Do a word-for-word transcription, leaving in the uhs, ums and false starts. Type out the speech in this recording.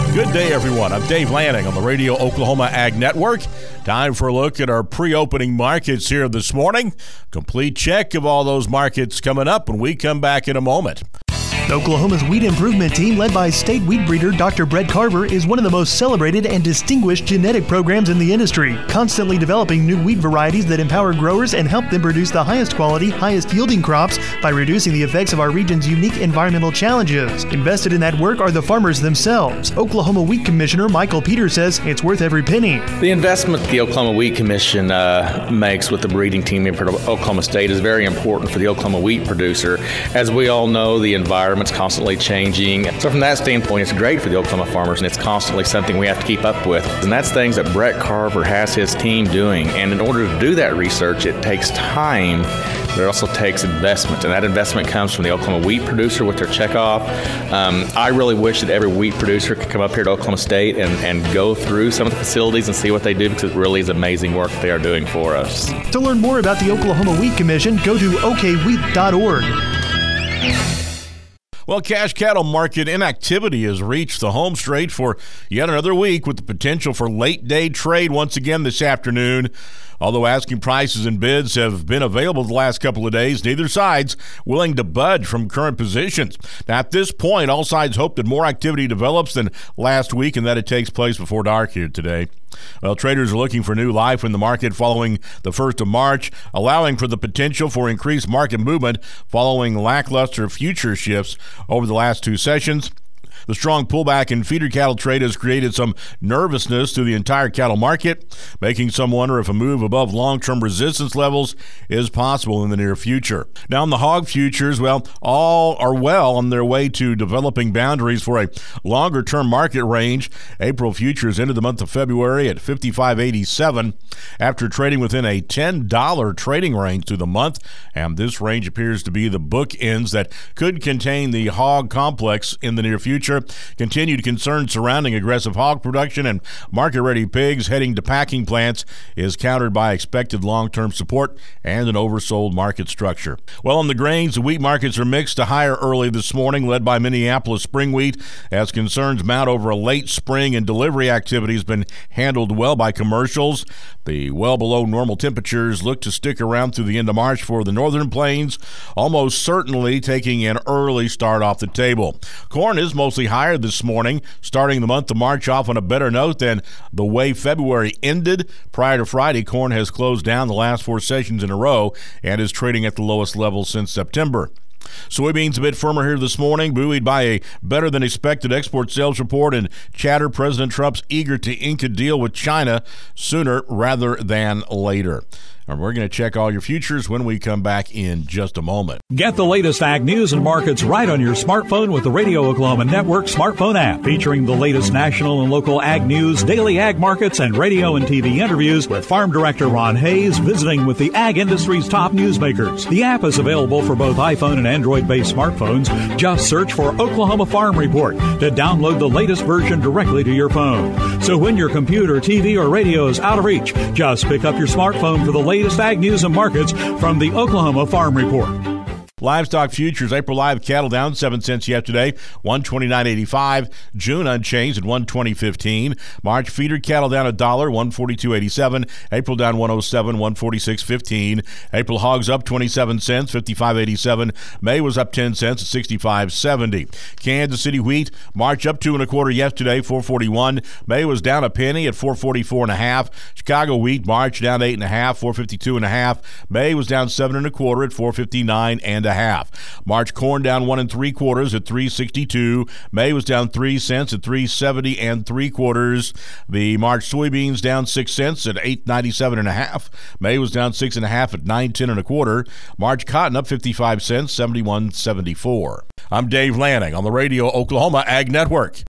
Good day, everyone. I'm Dave Lanning on the Radio Oklahoma Ag Network. Time for a look at our pre-opening markets here this morning. Complete check of all those markets coming up when we come back in a moment. Oklahoma's wheat improvement team, led by state wheat breeder Doctor Brett Carver, is one of the most celebrated and distinguished genetic programs in the industry, constantly developing new wheat varieties that empower growers and help them produce the highest quality, highest yielding crops by reducing the effects of our region's unique environmental challenges. Invested in that work are the farmers themselves. Oklahoma Wheat Commissioner Michael Peters says it's worth every penny. The investment the Oklahoma Wheat Commission uh, makes with the breeding team in Oklahoma State is very important for the Oklahoma wheat producer. As we all know, the environment it's constantly changing. So from that standpoint, it's great for the Oklahoma farmers, and it's constantly something we have to keep up with. And that's things that Brett Carver has his team doing. And in order to do that research, it takes time, but it also takes investment. And that investment comes from the Oklahoma wheat producer with their checkoff. Um, I really wish that every wheat producer could come up here to Oklahoma State and, and go through some of the facilities and see what they do, because it really is amazing work they are doing for us. To learn more about the Oklahoma Wheat Commission, go to o k wheat dot org. Well, cash cattle market inactivity has reached the home straight for yet another week, with the potential for late-day trade once again this afternoon. Although asking prices and bids have been available the last couple of days, neither side's willing to budge from current positions. Now, at this point, all sides hope that more activity develops than last week and that it takes place before dark here today. Well, traders are looking for new life in the market following the first of March, allowing for the potential for increased market movement following lackluster future shifts over the last two sessions. The strong pullback in feeder cattle trade has created some nervousness through the entire cattle market, making some wonder if a move above long-term resistance levels is possible in the near future. Now, in the hog futures, well, all are well on their way to developing boundaries for a longer-term market range. April futures ended the month of February at fifty-five eighty-seven after trading within a ten dollars trading range through the month, and this range appears to be the bookends that could contain the hog complex in the near future. Continued concern surrounding aggressive hog production and market-ready pigs heading to packing plants is countered by expected long-term support and an oversold market structure. Well, on the grains, the wheat markets are mixed to higher early this morning, led by Minneapolis spring wheat, as concerns mount over a late spring and delivery activity has been handled well by commercials. The well below normal temperatures look to stick around through the end of March for the northern plains, almost certainly taking an early start off the table. Corn is mostly higher this morning, starting the month of March off on a better note than the way February ended. Prior to Friday, corn has closed down the last four sessions in a row and is trading at the lowest level since September. Soybeans a bit firmer here this morning, buoyed by a better-than-expected export sales report and chatter President Trump's eager to ink a deal with China sooner rather than later. And we're going to check all your futures when we come back in just a moment. Get the latest ag news and markets right on your smartphone with the Radio Oklahoma Network smartphone app, featuring the latest national and local ag news, daily ag markets, and radio and T V interviews with Farm Director Ron Hayes visiting with the ag industry's top newsmakers. The app is available for both iPhone and Android-based smartphones. Just search for Oklahoma Farm Report to download the latest version directly to your phone. So when your computer, T V, or radio is out of reach, just pick up your smartphone for the latest ag news and markets from the Oklahoma Farm Report. Livestock futures, April live cattle down seven cents yesterday, one twenty-nine eighty-five. June unchanged at one twenty fifteen. March feeder cattle down a dollar, one forty-two eighty-seven. April down one oh seven, one forty-six fifteen. April hogs up twenty-seven cents, fifty-five eighty-seven. May was up ten cents at sixty-five seventy. Kansas City wheat, March up two and a quarter yesterday, four forty-one. May was down a penny at four forty-four and a half. Chicago wheat, March down eight and a half, four fifty-two and a half. May was down seven and a quarter at four fifty-nine and a half. March corn down one and three quarters at three sixty-two. May was down three cents at three seventy and three quarters. The March soybeans down six cents at eight ninety-seven and a half. May was down six and a half at nine ten and a quarter. March cotton up fifty-five cents, seventy-one seventy-four. I'm Dave Lanning on the Radio Oklahoma Ag Network.